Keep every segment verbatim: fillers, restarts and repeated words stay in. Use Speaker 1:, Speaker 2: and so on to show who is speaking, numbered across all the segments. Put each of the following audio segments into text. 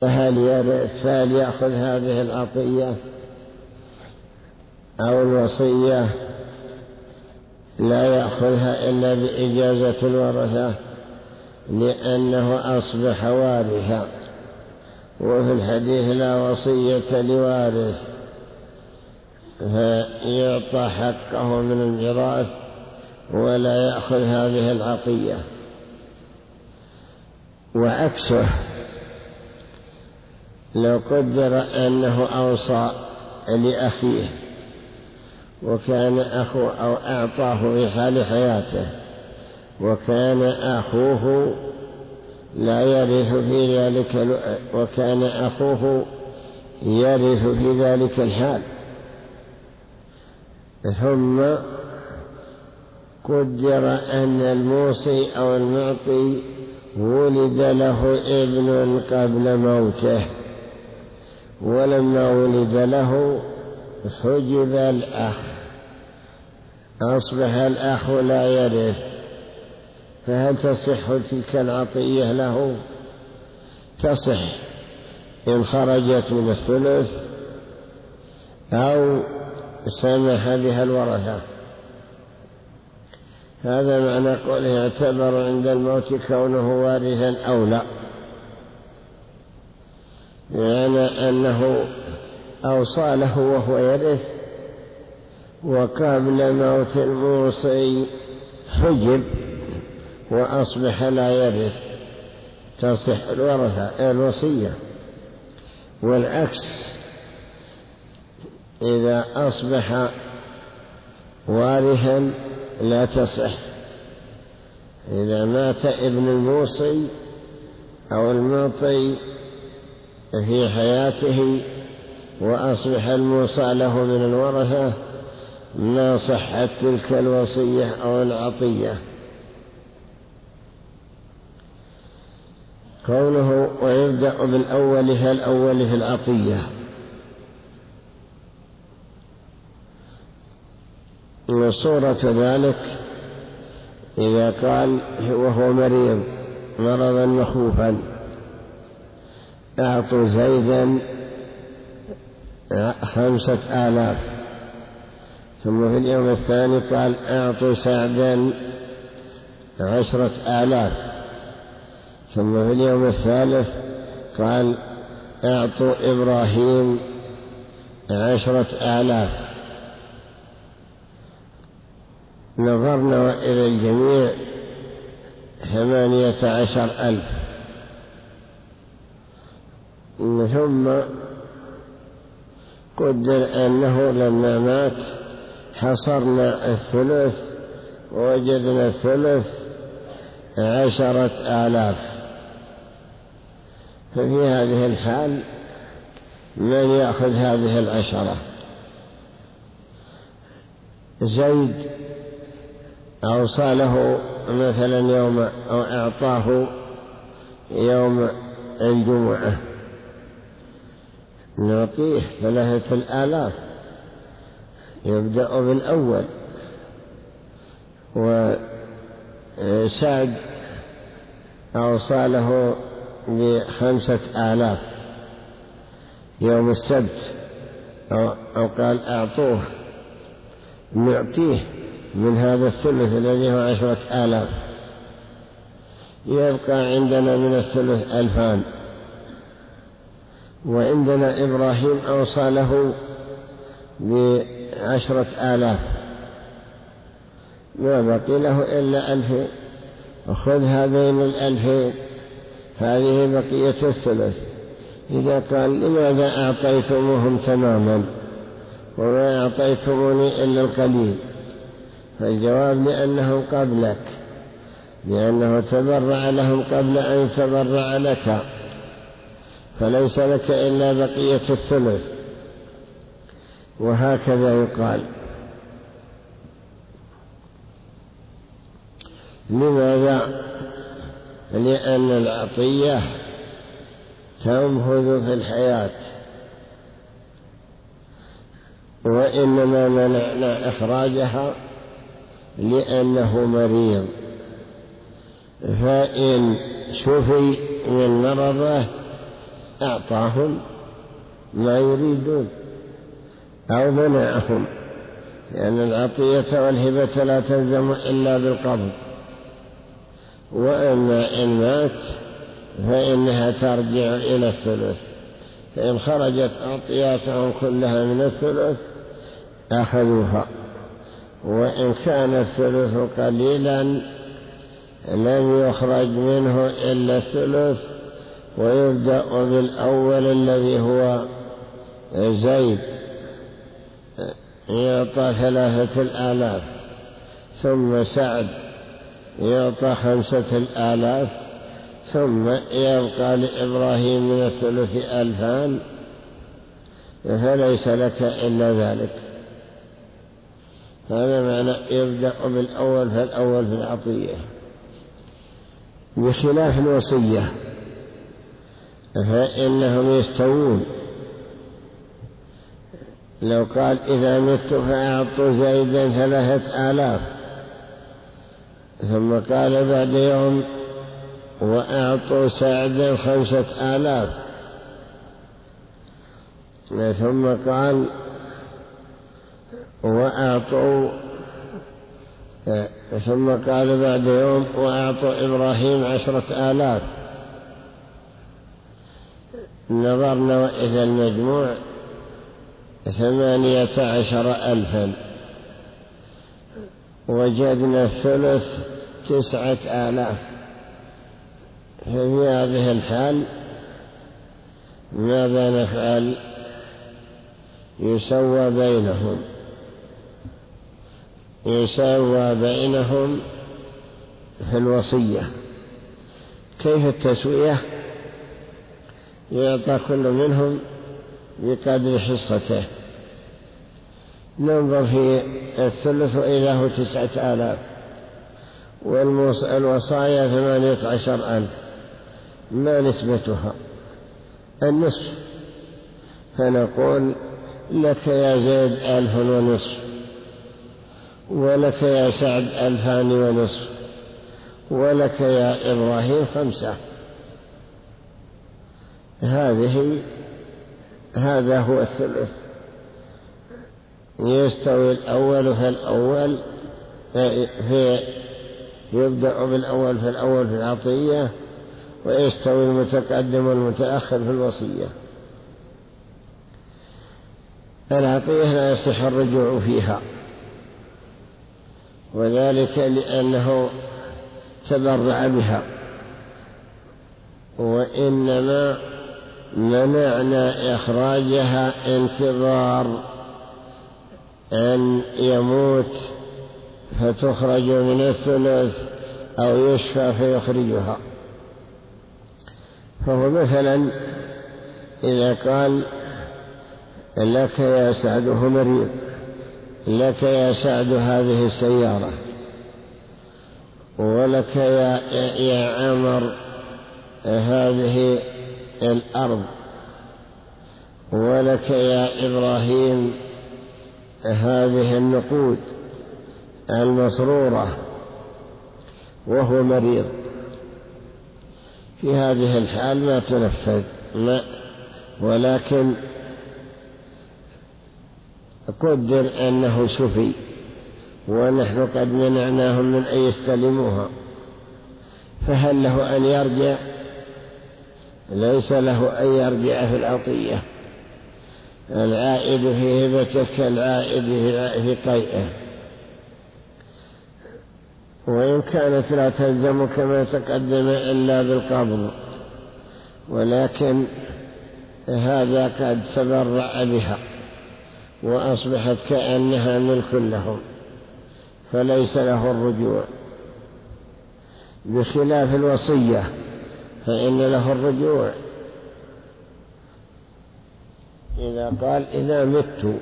Speaker 1: فهل يرث فهل يأخذ هذه العطية أو الوصية؟ لا يأخذها إلا بإجازة الورثة لأنه أصبح وارثا، وفي الحديث لا وصية لوارث، فيعطى حقه من الميراث ولا يأخذ هذه العطية. وعكسه لو قدر أنه أوصى لأخيه وكان أخوه أو أعطاه في حال حياته وكان أخوه لا يرث في ذلك وكان أخوه يرث في ذلك الحال، ثم قدر أن الموصي أو المعطي ولد له ابن قبل موته، ولما ولد له حجب الأخ، أصبح الأخ لا يرث، فهل تصح تلك العطية له؟ تصح إن خرجت من الثلث أو سمح بها الورثة. هذا معنى قوله يعتبر عند الموت كونه وارثا أو لا، يعني أنه أوصى له وهو يرث، وقبل موت الموصي حجب وأصبح لا يرث، تصح الورثة الوصية. والعكس إذا أصبح وارثا لا تصح. إذا مات ابن الموصي أو المعطي في حياته وأصبح الموصى له من الورثة ما صحت تلك الوصية أو العطية. قوله ويبدأ بالأول فالأول في العطية، وصورة ذلك إذا قال وهو مريض مرضا مخوفا أعطوا زيدا خمسة آلاف، ثم في اليوم الثاني قال أعطوا سعدا عشرة آلاف، ثم في اليوم الثالث قال أعطوا إبراهيم عشرة آلاف. نظرنا إلى الجميع ثمانية عشر ألف، ثم قدر أنه لما مات حصرنا الثلث ووجدنا الثلث عشرة آلاف، ففي هذه الحال من يأخذ هذه العشرة؟ زيد أوصى له مثلا يوم أو أعطاه يوم الجمعة، نعطيه ثلاثة الآلاف، يبدأ بالأول. وسعد أوصى له بخمسة آلاف يوم السبت، أو قال أعطوه، نعطيه من هذا الثلث الذي هو عشرة آلاف، يبقى عندنا من الثلث ألفان. وعندنا إبراهيم أوصى له بعشرة آلاف، ما بقي له إلا ألفين، وخذ هذين الألفين، هذه بقية الثلث. إذا قال لماذا أعطيتموهم تماما وما أعطيتموني إلا القليل؟ فالجواب لأنهم قبلك، لأنه تبرع لهم قبل أن يتبرع لك، فليس لك إلا بقية الثلث. وهكذا يقال. لماذا؟ لأن العطية تنفذ في الحياة، وإنما منعنا إخراجها لأنه مريض، فإن شفي من مرضه أعطاهم ما يريدون أو منعهم، لأن العطية والهبة لا تلزم إلا بالقبض. وأما إن مات فإنها ترجع إلى الثلث، فإن خرجت عطياتهم كلها من الثلث أخذوها، وإن كان الثلث قليلا لم يخرج منه إلا الثلث، ويبدأ بالأول الذي هو زيد يعطى ثلاثة الآلاف، ثم سعد يعطى خمسة الآلاف، ثم يبقى لإبراهيم من الثلث ألفان، فليس لك إلا ذلك. هذا معنى يبدأ بالأول، فالأول في العطية. بخلاف الوصية فإنهم يستوون. لو قال إذا مت فأعطوا زيدا ثلاثة آلاف، ثم قال بعد يوم وأعطوا سعدا خمسة آلاف، ثم قال وأعطوا ثم قال بعد يوم وأعطوا إبراهيم عشرة آلاف، نظرنا وإذا المجموع ثمانية عشر ألفا، وجدنا الثلث تسعة آلاف. ففي هذه الحال ماذا نفعل؟ يسوى بينهم يسوى بينهم في الوصية. كيف التسوية؟ يعطى كل منهم بقدر حصته. ننظر في الثلث إذا هو تسعة آلاف، والوصايا ثمانية عشر ألف، ما نسبتها؟ النصف. فنقول لك يا زيد ألف ونصف، ولك يا سعد ألفان ونصف، ولك يا إبراهيم خمسة. هذه هذا هو الثلث. يستوي الأول فالأول في يبدأ بالأول فالأول في العطية، ويستوي المتقدم والمتأخر في الوصية. العطية لا يصح الرجوع فيها، وذلك لأنه تبرع بها، وإنما منعنا إخراجها انتظار أن يموت فتخرج من الثلث أو يشفى فيخرجها. فهو مثلا إذا قال لك يا سعد، هو مريض، لك يا سعد هذه السيارة، ولك يا, يا عمر هذه الأرض، ولك يا إبراهيم هذه النقود المسرورة، وهو مريض. في هذه الحال ما تنفذ، ما ولكن قدر أنه شفي ونحن قد منعناهم من أن يستلموها، فهل له أن يرجع؟ ليس له أن يرجع في العطية. العائد في هبتك كالعائد في قيئه، وإن كانت لا تلزم كما تقدم إلا بالقبض، ولكن هذا قد تبرع بها وأصبحت كأنها ملك لهم، فليس له الرجوع. بخلاف الوصية فإن له الرجوع. إذا قال إذا مت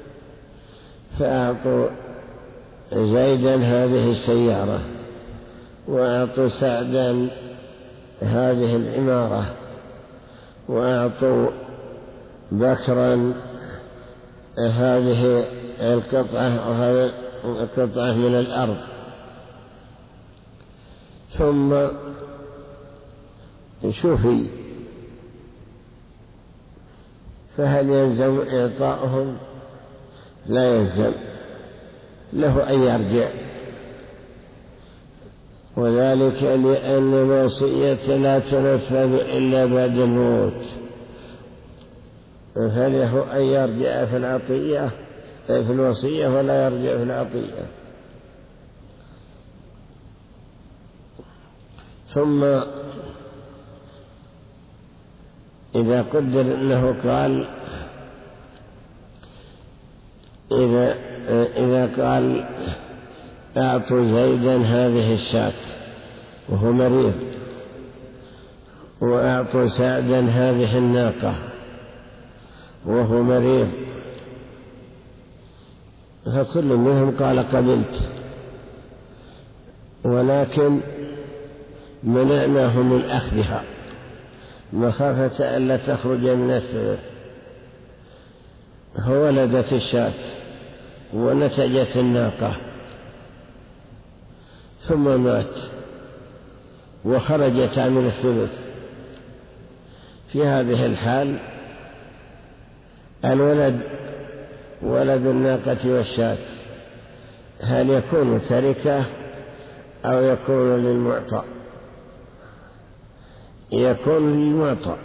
Speaker 1: فأعطوا زيدا هذه السيارة، وأعطوا سعدا هذه العمارة، وأعطوا بكرا هذه القطعة وهذه القطعة من الأرض، ثم شفي فهل يلزم إعطاؤهم؟ لا يلزم، له أن يرجع، وذلك لأن الوصية لا تنفذ إلا بعد الموت، فله أن يرجع في العطية في الوصية ولا يرجع في العطية. ثم إذا قدر أنه قال إذا, إذا قال أعطوا زيدا هذه الشاة وهو مريض، وأعطوا سعدا هذه الناقة وهو مريض، فكل منهم قال قبلت، ولكن منعناه من أخذها مخافة ألا تخرج من الثلث، فولدت الشاة ونتجت الناقة ثم مات وخرجت من الثلث. في هذه الحال الولد ولد الناقة والشاة هل يكون تركة أو يكون للمعطى؟ يكون للمعطى،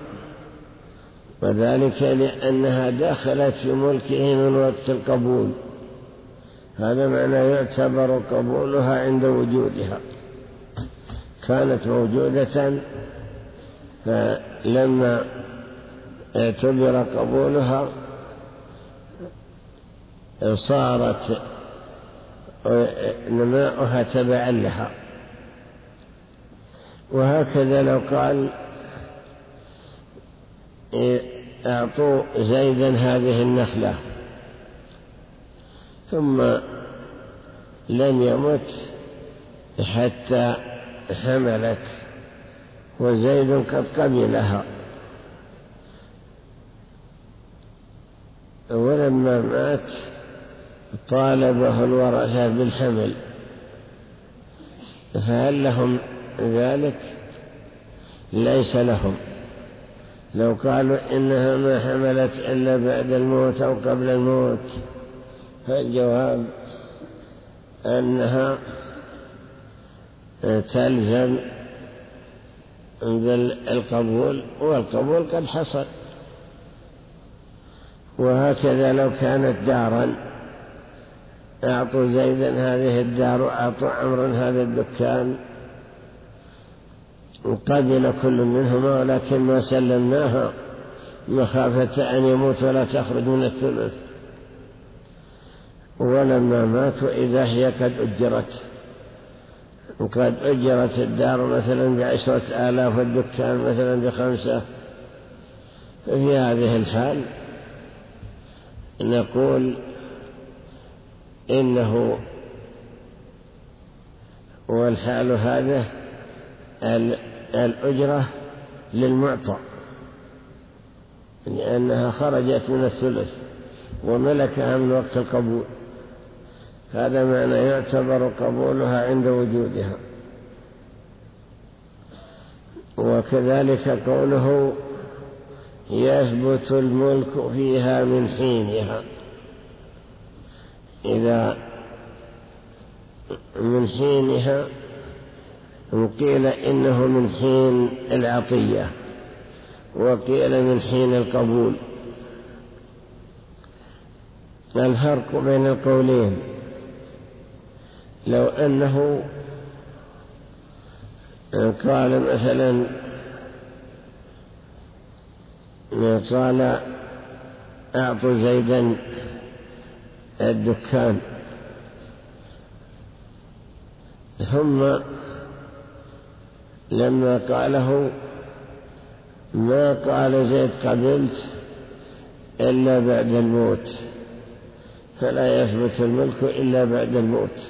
Speaker 1: وذلك لأنها دخلت في ملكه من وقت القبول، هذا معنى يعتبر قبولها عند وجودها، كانت موجودة فلما اعتبر قبولها صارت نماؤها تبعا لها. وهكذا لو قال أعطوا زيدا هذه النخلة ثم لم يمت حتى حملت وزيد قد قبلها، ولما مات طالبه الورثة بالحمل، فهل لهم ذلك؟ ليس لهم. لو قالوا إنها ما حملت إلا بعد الموت أو قبل الموت، فالجواب أنها تلزم بالقبول، والقبول قد حصل. وهكذا لو كانت دارا، أعطوا زيدا هذه الدار وأعطوا عمرا هذا الدكان، قبل كل منهما ولكن ما سلمناها مخافة أن يموت ولا تخرج من الثلث، ولما ماتوا إذا هي قد أجرت، وقد أجرت الدار مثلا بعشرة آلاف والدكان مثلا بخمسة، ففي هذه الحال نقول إنه والحال هذا الأجرة للمعطى، لأنها خرجت من الثلث وملكها من وقت القبول، هذا معنى يعتبر قبولها عند وجودها. وكذلك قوله يثبت الملك فيها من حينها، إذا من حينها وقيل إنه من حين العطية وقيل من حين القبول. الفرق بين القولين لو أنه قال مثلا قال أعطوا زيدا الدكان، ثم لما قاله ما قال زيد قبلت إلا بعد الموت، فلا يثبت الملك إلا بعد الموت،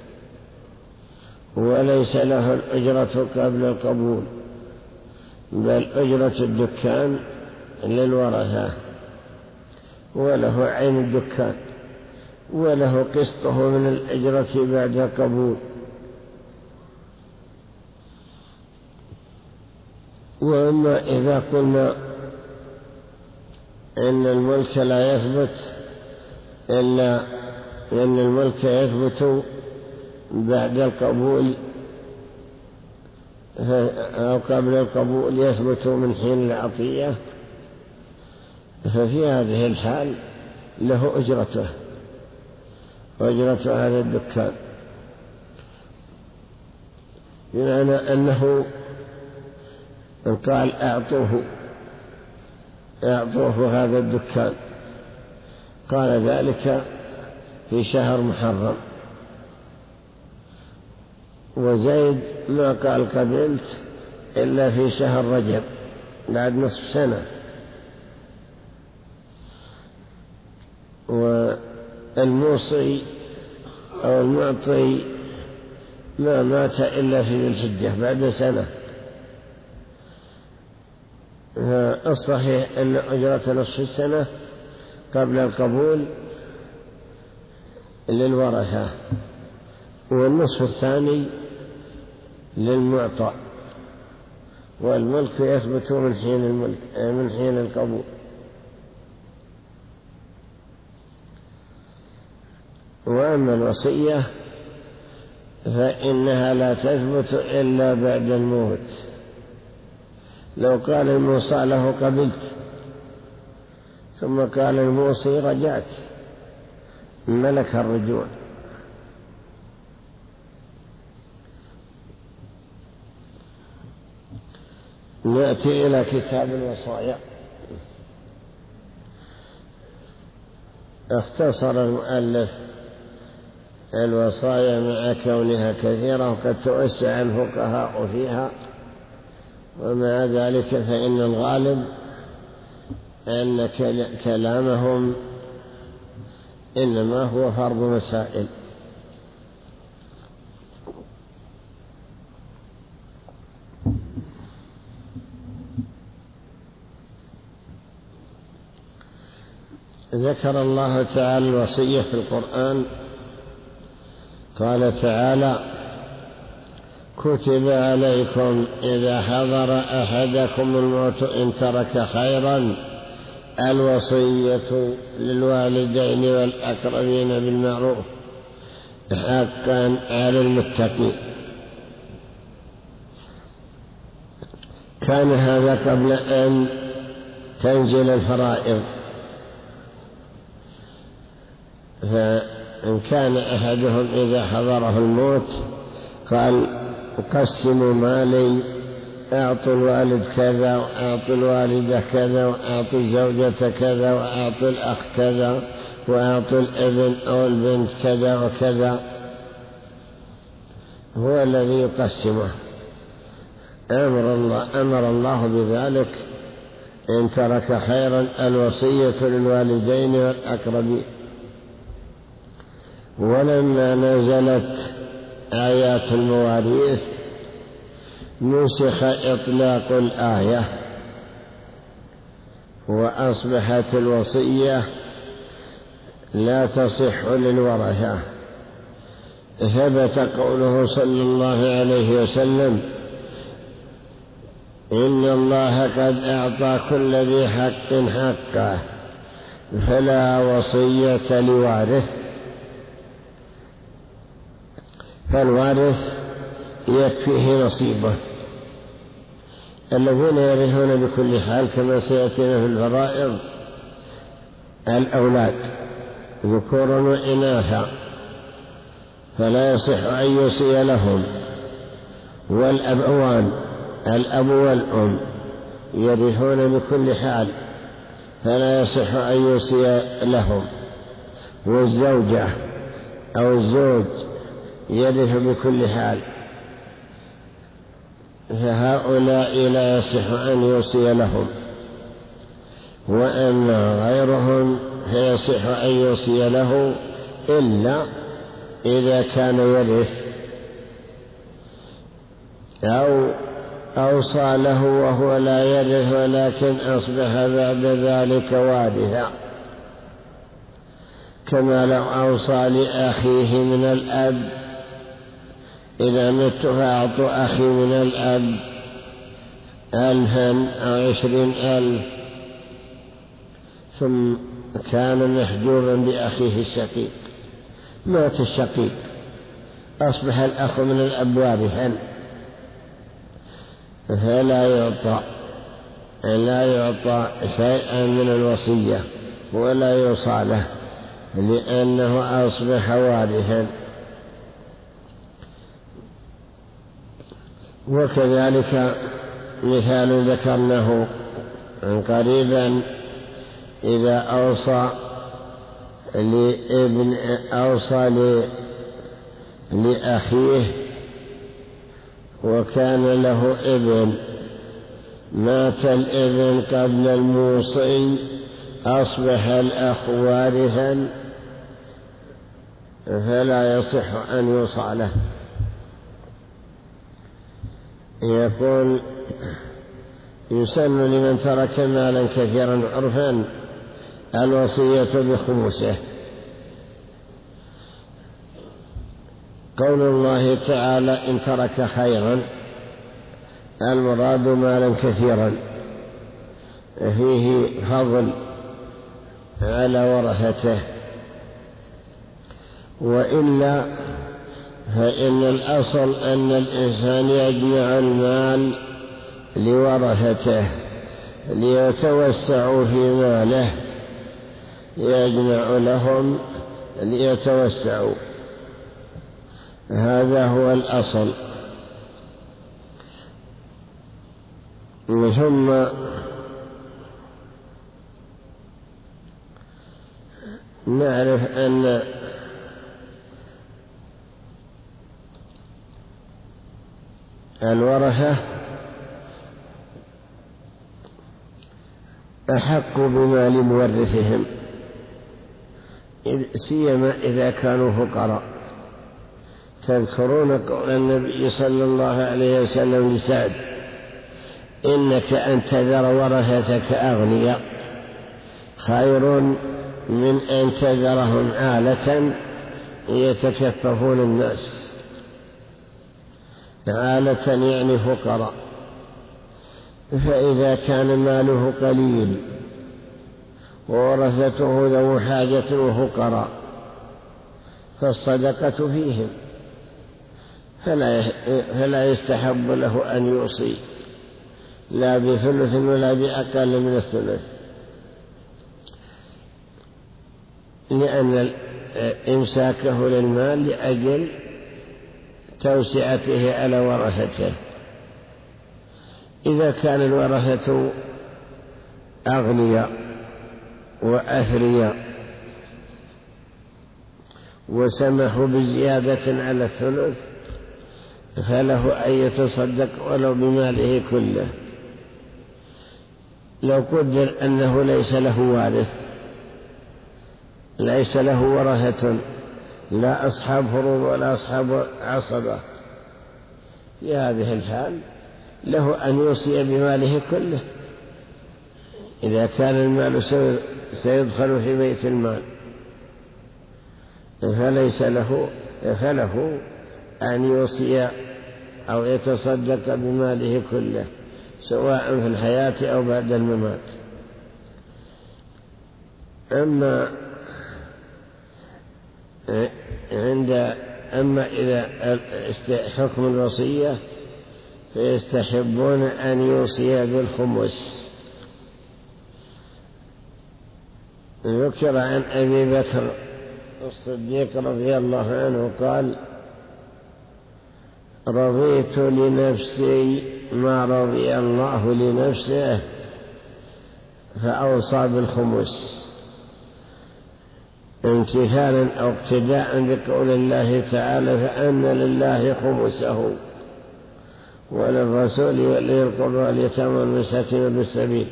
Speaker 1: وليس له الأجرة قبل القبول، بل أجرة الدكان للورثة، وله عين الدكان وله قسطه من الأجرة بعد القبول. وأما إذا قلنا إن الملك لا يثبت إلا إن الملك يثبت بعد القبول أو قبل القبول يثبت من حين العطية، ففي هذه الحال له أجرته، أجرة هذا الدكان، بمعنى أنه قال أعطوه أعطوه هذا الدكان، قال ذلك في شهر محرم، وزيد ما قال قبلت إلا في شهر رجب بعد نصف سنة، والموصي أو المعطي ما مات إلا في ذي الحجة بعد سنة. الصحيح أن أجرة نصف السنة قبل القبول للورثة، والنصف الثاني للمعطى، والملك يثبت من حين الملك من حين القبول. وأما الوصية فإنها لا تثبت إلا بعد الموت. لو قال الموصى له قبلت ثم قال الموصي رجعت، ملك الرجوع. نأتي إلى كتاب الوصايا. اختصر المؤلف الوصايا مع كونها كثيرة وقد توسع الفقهاء فيها، ومع ذلك فإن الغالب أن كلامهم إنما هو فرض مسائل. ذكر الله تعالى الوصية في القرآن، قال تعالى: كتب عليكم إذا حضر أحدكم الموت إن ترك خيرا الوصية للوالدين والأقربين بالمعروف حقا على المتقين. كان هذا قبل أن تنزل الفرائض، فإن كان أحدهم إذا حضره الموت قال: قسموا مالي، أعطوا الوالد كذا وأعطوا الوالدة كذا وأعطوا الزوجة كذا وأعطوا الأخ كذا وأعطوا الابن أو البنت كذا وكذا، هو الذي يقسمه. أمر الله, أمر الله بذلك إن ترك خيرا الوصية للوالدين والأقربين. ولما نزلت آيات المواريث نسخ إطلاق الآية وأصبحت الوصية لا تصح للورثة. ثبت قوله صلى الله عليه وسلم: إن الله قد أعطى كل ذي حق حقه فلا وصية لوارث. فالوارث يكفيه نصيبه. الذين يرثون بكل حال كما سيأتينا في الفرائض الأولاد ذكورا وإناثا، فلا يصح أن يوصي لهم. والأبوان الأب والأم يرثون بكل حال، فلا يصح أن يوصي لهم. والزوجة أو الزوج يرث بكل حال، فهؤلاء لا يصح أن يوصي لهم. وأما غيرهم فيصح أن يوصي له إلا إذا كان يرث أو أوصى له وهو لا يرث ولكن أصبح بعد ذلك وارثا، كما لو أوصى لأخيه من الأب: إذا مت فأعطوا أخي من الأب ألفا أو عشرين ألف، ثم كان محجوبا بأخيه الشقيق، مات الشقيق، أصبح الأخ من الأب وارثا، فلا يعطى لا يعطى شيئا من الوصية ولا يوصى له لأنه أصبح وارثا. وكذلك مثال ذكرناه قريبا، إذا أوصى لابن أوصى لأخيه وكان له ابن، مات الابن قبل الموصي، أصبح الأخ وارثا، فلا يصح أن يوصى له. يقول يسن لمن ترك مالا كثيرا عرفا الوصية بخمسه. قول الله تعالى إن ترك خيرا، المراد مالا كثيرا فيه فضل على ورثته، وإلا فإن الأصل أن الإنسان يجمع المال لورثته ليتوسعوا في ماله، يجمع لهم ليتوسعوا، هذا هو الأصل. ثم نعرف أن الورثة أحق بمال مورثهم، سيما إذا كانوا فقراء. تذكرون قول النبي صلى الله عليه وسلم لسعد: إنك أن تذر ورثتك أغنياء خير من أن تذرهم عالة يتكففون الناس. عالة يعني فقراء، فإذا كان ماله قليل وورثته ذو حاجة وفقراء فالصدقة فيهم، فلا فلا يستحب له أن يوصي لا بثلث ولا بأقل من الثلث، لأن إمساكه للمال لأجل توسعته على ورثته. إذا كان الورثة أغنياء وأثرياء وسمحوا بزيادة على الثلث فله أن يتصدق ولو بماله كله. لو قدر أنه ليس له وارث، ليس له ورثة، لا أصحاب فروض ولا أصحاب عصبة، في هذه الحال له أن يوصي بماله كله إذا كان المال سيدخل في بيت المال، فليس له فله أن يوصي أو يتصدق بماله كله سواء في الحياة أو بعد الممات. أما عند أما إذا حكم الوصية فيستحبون أن يوصي بالخمس. ذكر عن أبي بكر الصديق رضي الله عنه قال: رضيت لنفسي ما رضي الله لنفسه، فأوصى بالخمس امتثالا أو اقتداء بقول الله تعالى: فأن لله خمسه وللرسول ولذي القربى واليتامى والمساكين وابن السبيل.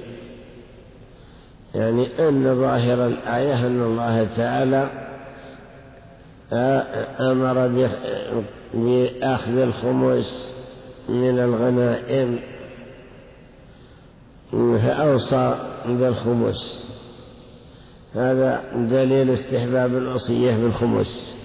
Speaker 1: يعني أن ظاهر الآية أن الله تعالى أمر بأخذ الخمس من الغنائم فأوصى بالخمس، هذا دليل استحباب الوصية بالخمس.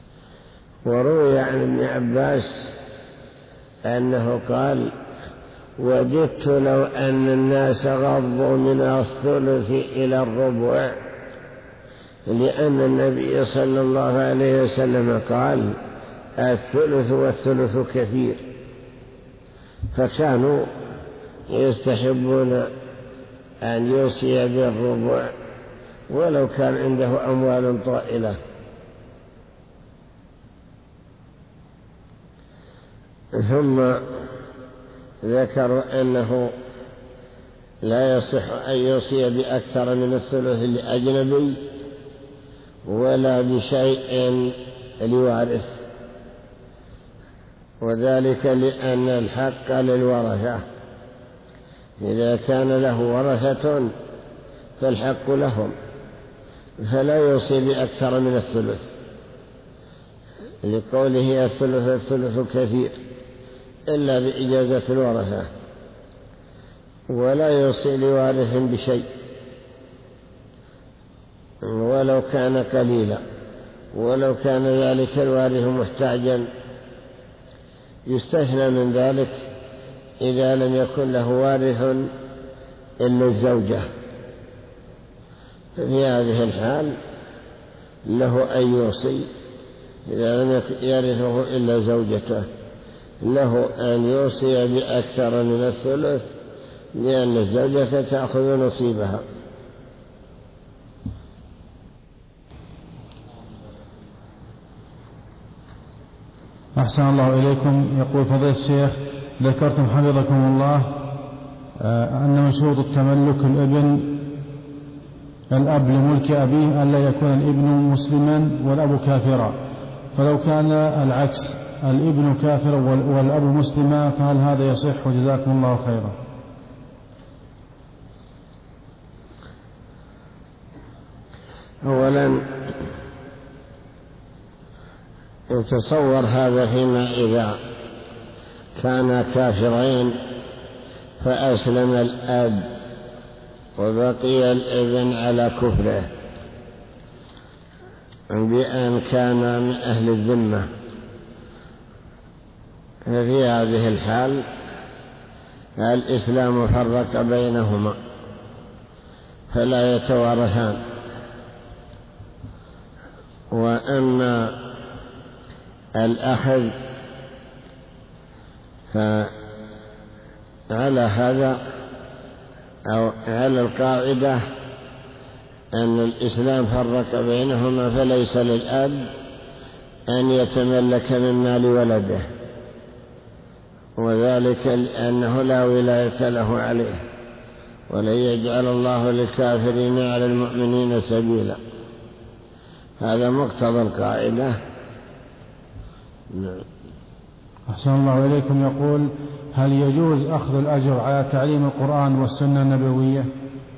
Speaker 1: وروي عن ابن عباس أنه قال: وددت لو أن الناس غضوا من الثلث إلى الربع، لأن النبي صلى الله عليه وسلم قال الثلث والثلث كثير، فكانوا يستحبون أن يوصي بالربع ولو كان عنده أموال طائلة. ثم ذكروا أنه لا يصح أن يوصي بأكثر من الثلث لأجنبي ولا بشيء لوارث، وذلك لأن الحق للورثة، إذا كان له ورثة فالحق لهم، فلا يوصي بأكثر من الثلث، لقوله الثلث الثلث كثير، إلا بإجازة الورثة، ولا يوصي لوارث بشيء ولو كان قليلا، ولو كان ذلك الوارث محتاجا. يستثنى من ذلك إذا لم يكن له وارث إلا الزوجة، في هذه الحال له أن يوصي، إذا لم يرثه إلا زوجته له أن يوصي بأكثر من الثلث، لأن الزوجة تأخذ نصيبها.
Speaker 2: أحسن الله إليكم. يقول فضيلة الشيخ، ذكرتم حفظكم الله أن من شروط التملك الابن الأب لملك أبيه ألا يكون الابن مسلما والأب كافرا، فلو كان العكس الابن كافرا والأب مسلما فهل هذا يصح؟ وجزاكم الله خيرا.
Speaker 1: أولا يتصور هذا فيما إذا كانا كافرين فأسلم الأب وبقي الابن على كفره بأن كان من أهل الذمة، ففي هذه الحال الإسلام فرق بينهما فلا يتوارثان. وأما الأخذ فعلى هذا أو على القاعدة أن الإسلام فرق بينهما، فليس للأب أن يتملك من مال ولده، وذلك لأنه لا ولاية له عليه، ولن يجعل الله للكافرين على المؤمنين سبيلا. هذا مقتضى القاعدة. نعم.
Speaker 2: أحسن الله إليكم. يقول هل يجوز أخذ الأجر على تعليم القرآن والسنة النبوية؟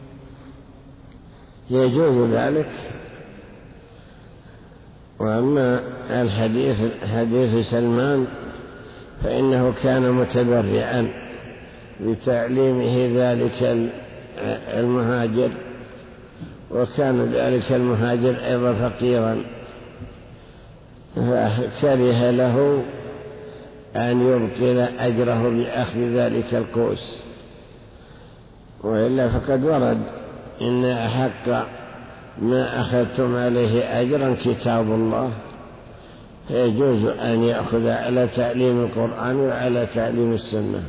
Speaker 1: يجوز ذلك. وأما الحديث حديث سلمان فإنه كان متبرعا بتعليمه ذلك المهاجر، وكان ذلك المهاجر أيضا فقيرا، فكره له أن يبطل أجره بأخذ ذلك القوس، وإلا فقد ورد إن أحق ما أخذتم عليه أجرا كتاب الله، فيجوز أن يأخذ على تعليم القرآن وعلى تعليم السنة.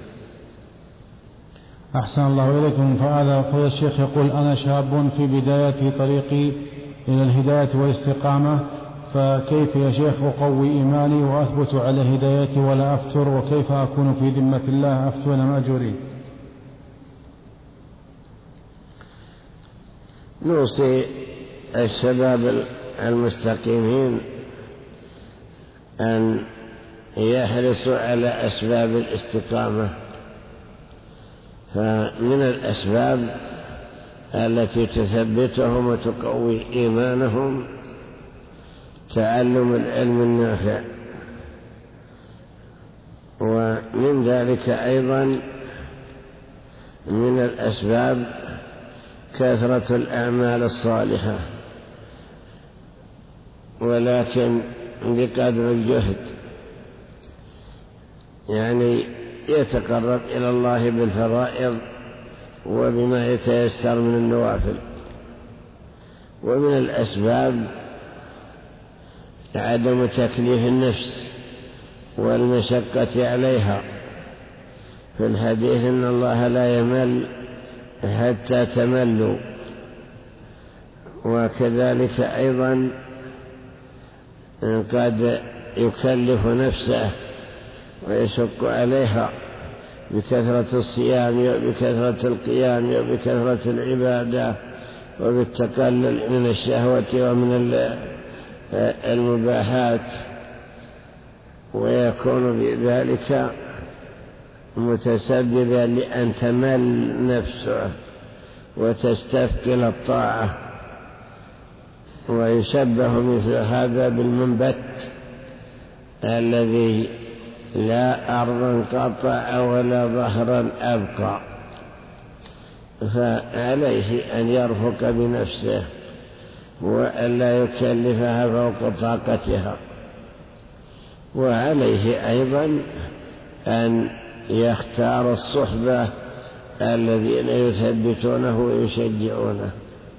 Speaker 2: أحسن الله إليكم. فهذا فضل الشيخ يقول أنا شاب في بداية طريقي إلى الهداية والاستقامة، فكيف يا شيخ أقوي إيماني وأثبت على هدايتي ولا أفتر، وكيف أكون في ذمة الله أفتون مأجورين؟
Speaker 1: نوصي الشباب المستقيمين أن يحرصوا على أسباب الاستقامة، فمن الأسباب التي تثبتهم وتقوي إيمانهم تعلم العلم النافع، ومن ذلك أيضا من الأسباب كثرة الأعمال الصالحة، ولكن بقدر الجهد. يعني يتقرب إلى الله بالفرائض وبما يتيسر من النوافل. ومن الأسباب عدم تكليف النفس والمشقة عليها، في الحديث إن الله لا يمل حتى تملوا. وكذلك أيضا قد يكلف نفسه ويشق عليها بكثرة الصيام وبكثرة القيام وبكثرة العبادة وبالتقلل من الشهوة ومن المباحات، ويكون بذلك متسببا لأن تمل نفسه وتستثقل الطاعة. ويشبه مثل هذا بالمنبت الذي لا أرضا قطع ولا ظهرا أبقى، فعليه أن يرفق بنفسه وأن لا يكلفها فوق طاقتها. وعليه أيضا أن يختار الصحبة الذين يثبتونه ويشجعونه.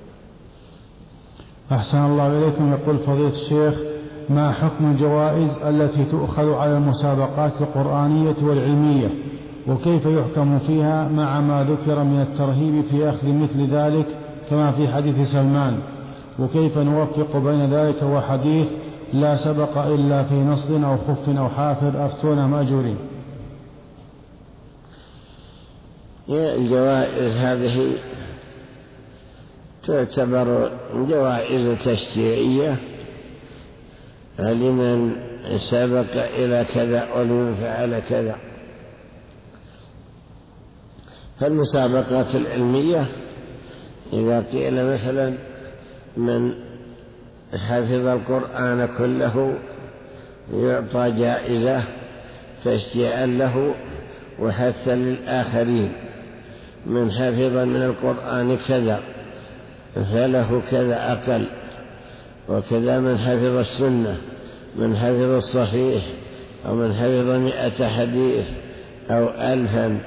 Speaker 2: أحسن الله إليكم. يقول فضيلة الشيخ: ما حكم الجوائز التي تؤخذ على المسابقات القرآنية والعلمية، وكيف يحكم فيها مع ما ذكر من الترهيب في أخذ مثل ذلك كما في حديث سلمان؟ وكيف نوفق بين ذلك وحديث لا سبق إلا في نصب أو خف أو حافر أفتونا مأجورين؟
Speaker 1: الجوائز هذه تعتبر جوائز تشجيعية لمن سبق إلى كذا ولمن فعل كذا. فالمسابقات العلمية إذا قيل مثلا من حفظ القرآن كله يعطى جائزة تشجيعا له وحثا للآخرين، من حفظ من القرآن كذا فله كذا أقل، وكذا من حفظ السنة، من حفظ الصحيح، أو من حفظ مئة حديث أو ألفا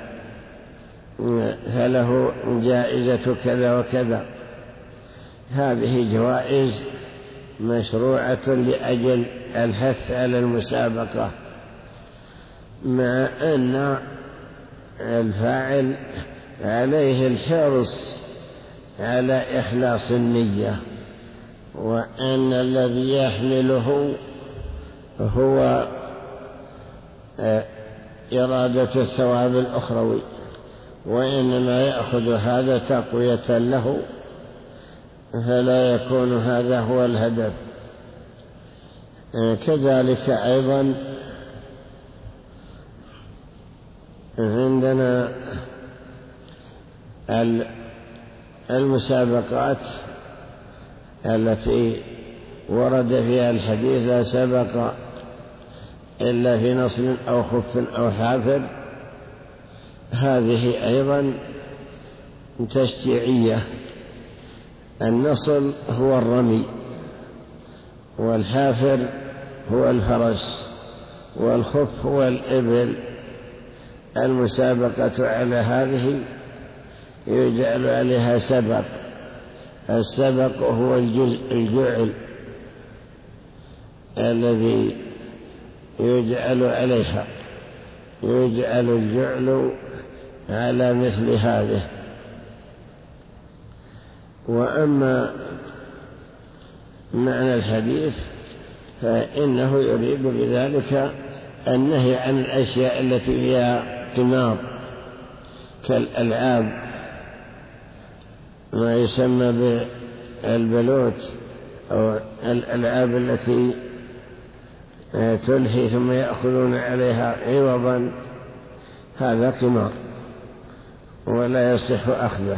Speaker 1: فله جائزة كذا وكذا. هذه جوائز مشروعة لأجل الحث على المسابقة، مع أن الفاعل عليه الحرص على إخلاص النية، وأن الذي يحمله هو إرادة الثواب الأخروي، وإنما يأخذ هذا تقوية له، فلا يكون هذا هو الهدف. كذلك أيضا عندنا المسابقات التي ورد فيها الحديث لا سبق إلا في نصل أو خف أو حافر، هذه أيضا تشجيعية. النصل هو الرمي، والحافر هو الفرس، والخف هو الإبل. المسابقة على هذه يجعل عليها سبق، السبق هو الجزء الجعل الذي يجعل عليها، يجعل الجعل على مثل هذه. وأما معنى الحديث فإنه يريد بذلك النهي عن الأشياء التي فيها قمار كالألعاب، ما يسمى بالبلوت أو الألعاب التي تلهي ثم يأخذون عليها عوضا، هذا قمار ولا يصح أخذه.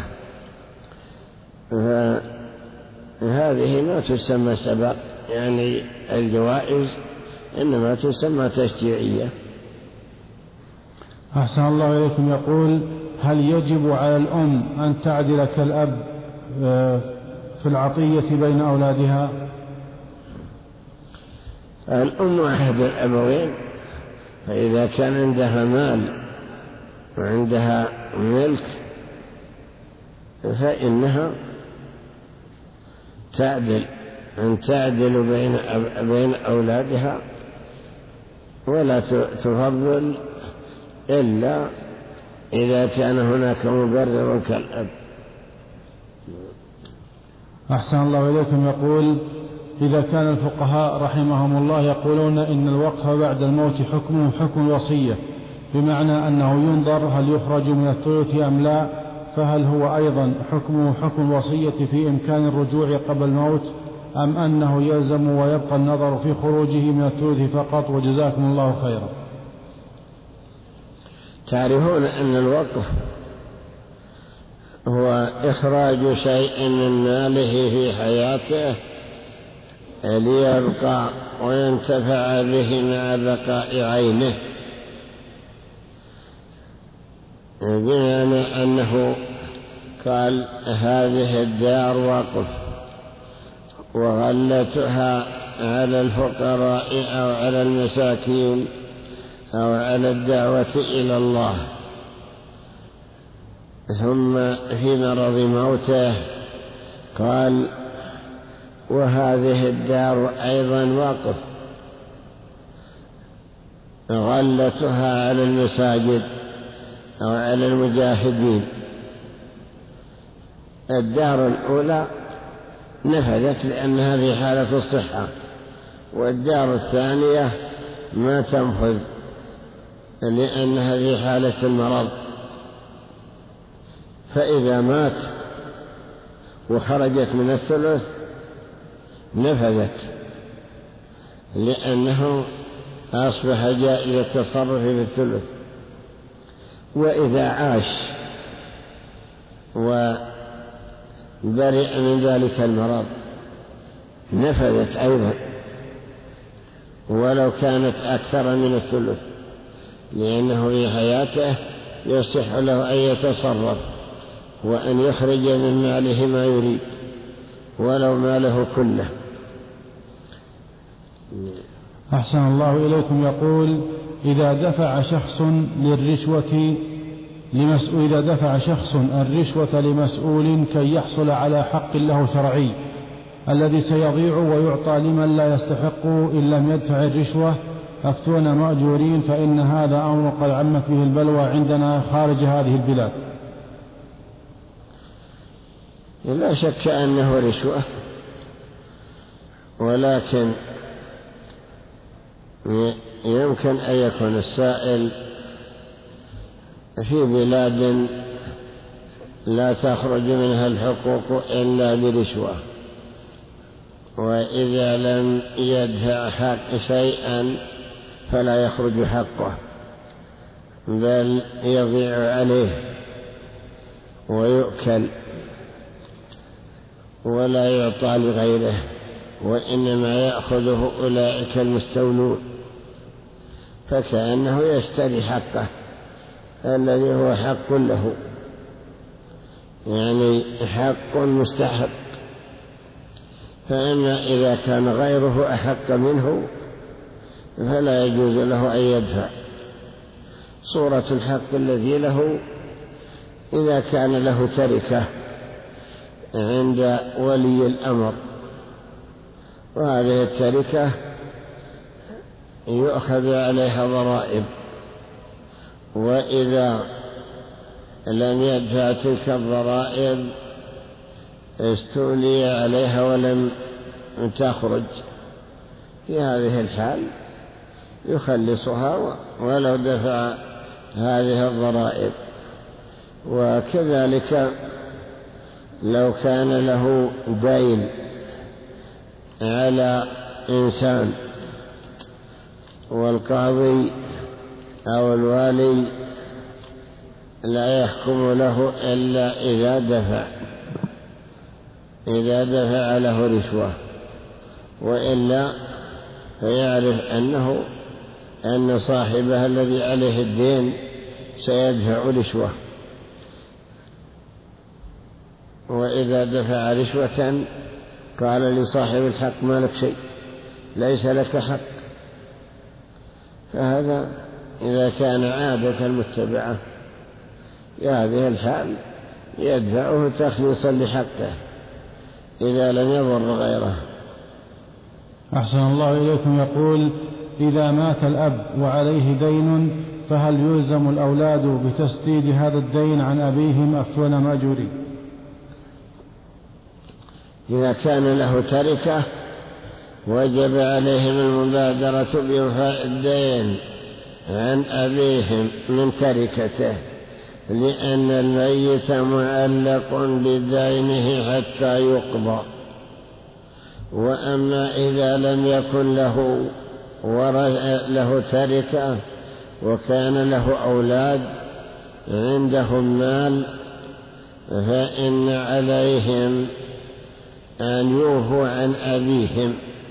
Speaker 1: فهذه ما تسمى سبق، يعني الجوائز إنما تسمى تشجيعية.
Speaker 2: أحسن الله إليكم. يقول: هل يجب على الأم أن تعدل كالأب في العطية بين أولادها؟
Speaker 1: الأم أحد الأبوين، فإذا كان عندها مال وعندها ملك فإنها تعدل أن تعدل بين بين أولادها ولا تفضل إلا إذا كان هناك مبرر كالأب.
Speaker 2: أحسن الله إليكم. يقول: إذا كان الفقهاء رحمهم الله يقولون إن الوقف بعد الموت حكمه حكم الوصية، بمعنى أنه ينظر هل يخرج من الثلث أم لا، فهل هو أيضا حكمه حكم الوصية في إمكان الرجوع قبل الموت، أم أنه يلزم ويبقى النظر في خروجه من الثلث فقط؟ وجزاكم الله خيرا.
Speaker 1: تعرفون أن الوقف هو إخراج شيء من ماله في حياته ليبقى وينتفع به مع بقاء عينه، بمعنى أنه قال: هذه الدار وقف وغلتها على الفقراء أو على المساكين أو على الدعوة إلى الله. ثم في مرض موته قال: وهذه الدار أيضا وقف غلتها على المساجد أو على المجاهدين. الدار الأولى نفذت لأنها في حالة الصحة، والدار الثانية ما تنفذ لأنها في حالة المرض. فإذا مات وخرجت من الثلث نفذت لأنه أصبح جائز التصرف في الثلث. وإذا عاش وبرئ من ذلك المرض نفذت أيضا ولو كانت أكثر من الثلث، لأنه في حياته يصح له أن يتصرف وأن يخرج من ماله ما يريد ولو ماله كله.
Speaker 2: أحسن الله إليكم. يقول: إذا دفع شخص للرشوة لمسؤول إذا دفع شخص الرشوة لمسؤول كي يحصل على حق له شرعي الذي سيضيع ويعطى لمن لا يستحق إن لم يدفع الرشوة، أفتونا مأجورين، فإن هذا أمر قد عمت به البلوى عندنا خارج هذه البلاد.
Speaker 1: لا شك أنه رشوة، ولكن يمكن أن يكون السائل في بلاد لا تخرج منها الحقوق إلا برشوة، وإذا لم يدفع حق شيئا فلا يخرج حقه بل يضيع عليه ويؤكل ولا يعطى لغيره، وإنما يأخذه أولئك المستولون، فكأنه يشتري حقه الذي هو حق له، يعني حق مستحق. فإما إذا كان غيره أحق منه فلا يجوز له أن يدفع. صورة الحق الذي له إذا كان له تركة عند ولي الأمر، وهذه التركة يؤخذ عليها ضرائب، وإذا لم يدفع تلك الضرائب استولي عليها ولم تخرج. في هذه الحال يخلصها ولو دفع هذه الضرائب. وكذلك لو كان له دين على إنسان والقاضي أو الوالي لا يحكم له إلا إذا دفع إذا دفع له رشوة، وإلا فيعرف أنه أن صاحبها الذي عليه الدين سيدفع رشوة، وإذا دفع رشوة قال لصاحب الحق ما لك شيء، ليس لك حق. فهذا إذا كان عادة المتبعة في هذه الحال يدفعه تخليصا لحقه إذا لم يضر غيره.
Speaker 2: أحسن الله إليكم. يقول: إذا مات الأب وعليه دين فهل يلزم الأولاد بتسديد هذا الدين عن أبيهم أفون مأجوري؟
Speaker 1: إذا كان له تركة وجب عليهم المبادرة بوفاء الدين عن أبيهم من تركته، لأن الميت معلق بدينه حتى يقضى. وأما إذا لم يكن له له تركة وكان له أولاد عندهم مال، فإن عليهم أن يوفوا عن أبيهم.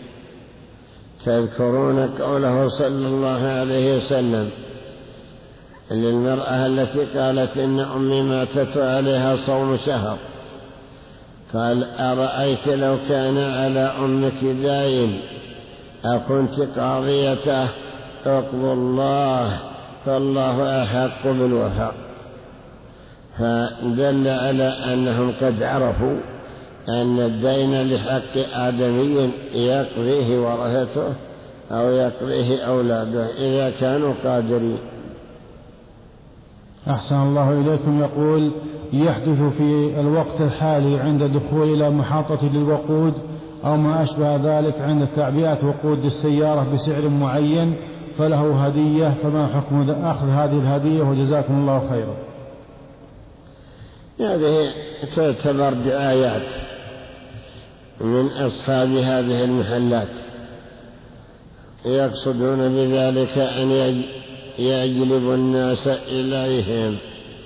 Speaker 1: تذكرون قوله صلى الله عليه وسلم للمرأة التي قالت إن أمي ماتت عليها صوم شهر، قال: أرأيت لو كان على أمك دين أكنت قاضيته؟ اقضوا الله فالله أحق بالوفاء. فدل على أنهم قد عرفوا أن الدين لحق آدمي يقضيه ورثته أو يقضيه أولاده إذا كانوا قادرين.
Speaker 2: أحسن الله إليكم. يقول: يحدث في الوقت الحالي عند دخول إلى محطة للوقود أو ما أشبه ذلك عند تعبئة وقود السيارة بسعر معين فله هدية، فما حكم أخذ هذه الهدية؟ وجزاكم الله خيرا.
Speaker 1: هذه تعتبر دعايات من أصحاب هذه المحلات، يقصدون بذلك أن يجلبوا الناس إليهم،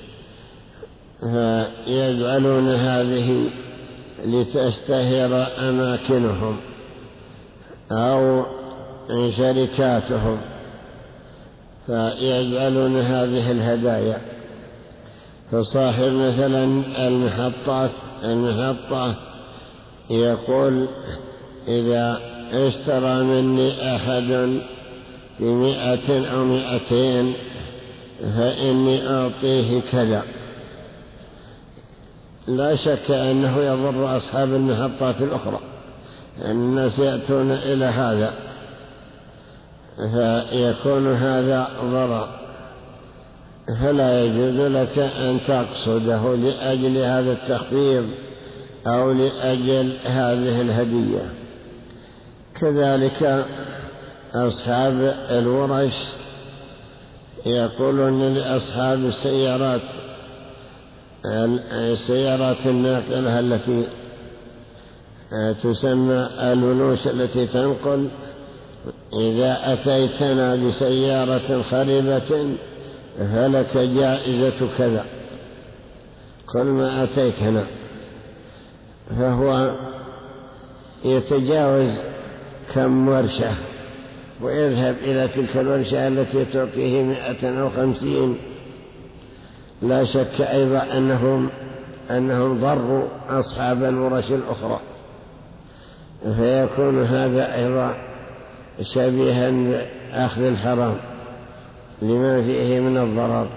Speaker 1: فيجعلون هذه لتشتهر أماكنهم أو شركاتهم، فيجعلون هذه الهدايا. فصاحب مثلا المحطات المحطة يقول: إذا اشترى مني أحد بمئة أو مئتين فإني أعطيه كذا. لا شك أنه يضر أصحاب المحطات الأخرى، الناس يأتون إلى هذا، فيكون هذا ضرر، فلا يجوز لك أن تقصده لأجل هذا التخفيض أو لأجل هذه الهدية. كذلك أصحاب الورش يقولون لأصحاب السيارات السيارات الناقلة التي تسمى الونوش التي تنقل: إذا أتيتنا بسيارة خربة فلك جائزة كذا، كل ما أتيتنا. فهو يتجاوز كم ورشة ويذهب إلى تلك الورشة التي تعطيه مئة أو خمسين. لا شك أيضا أنهم, أنهم ضروا أصحاب الورش الأخرى، فيكون هذا أيضا شبيها بأخذ الحرام لما فيه من الضرر.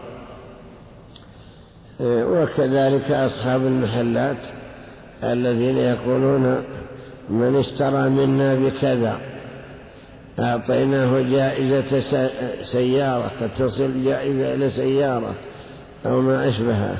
Speaker 1: وكذلك أصحاب المحلات الذين يقولون: من اشترى منا بكذا أعطيناه جائزة سيارة، قد تصل جائزة إلى سيارة أو ما أشبهها.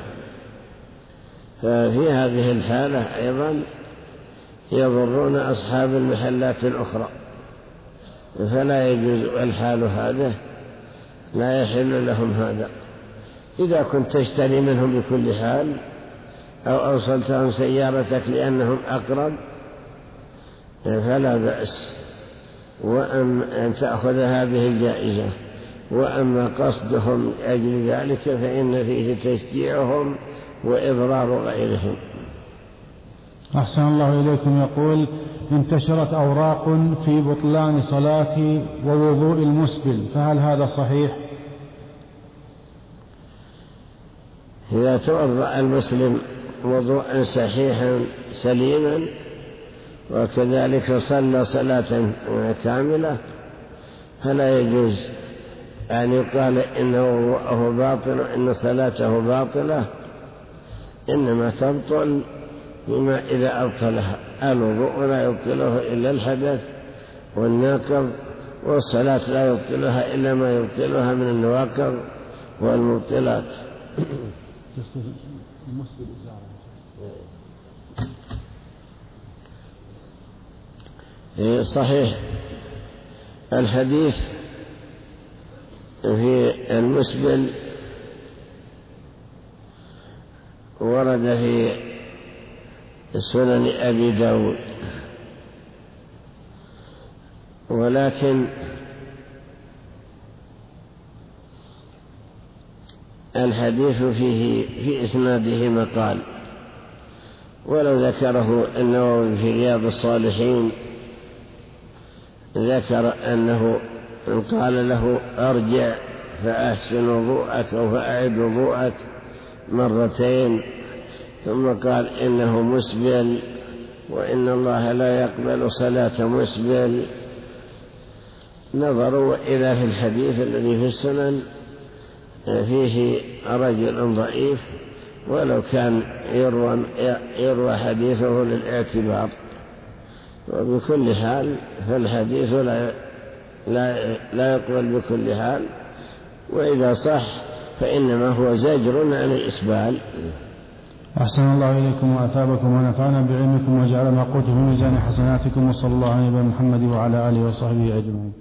Speaker 1: ففي هذه الحالة أيضا يضرون أصحاب المحلات الأخرى، فلا يجوز الحال هذا، لا يحل لهم هذا. إذا كنت تشتري منهم بكل حال أو أوصلتهم سيارتك لأنهم أقرب فلا بأس، وأن أن تأخذ هذه الجائزة. وأما قصدهم أجل ذلك فإن فيه تشجيعهم وإضرار غيرهم.
Speaker 2: أحسن الله إليكم. يقول: انتشرت أوراق في بطلان صلاة ووضوء المسبل، فهل هذا صحيح؟
Speaker 1: إذا توضأ المسلم وضوءا صحيحا سليما وكذلك صلى صلاة كاملة فلا يجوز أن يقال إنه وضوءه باطل إن صلاته باطلة، إنما تبطل بما إذا أبطلها. الوضوء لا يبطله إلا الحدث والناقض، والصلاة لا يبطلها إلا ما يبطلها من النواقض والمبطلات. صحيح الحديث في المسبل ورد في سنن أبي داود، ولكن الحديث فيه في إسناده مقال، ولو ذكره النووي في رياض الصالحين ذكر أنه قال له أرجع فأحسن وضوءك أو فأعد وضوءك مرتين، ثم قال إنه مسبل وإن الله لا يقبل صلاة مسبل. نظروا إلى في الحديث الذي في السنن فيه رجل ضعيف، ولو كان يروى, يروى حديثه للاعتبار، وبكل حال فالحديث لا, لا, لا يقبل بكل حال، وإذا صح فإنما هو زجر عن الإسبال.
Speaker 2: أحسن الله إليكم وأثابكم ونفعنا بعلمكم وجعل ما قلت في ميزان حسناتكم، وصلى الله على محمد وعلى آله وصحبه أجمعين.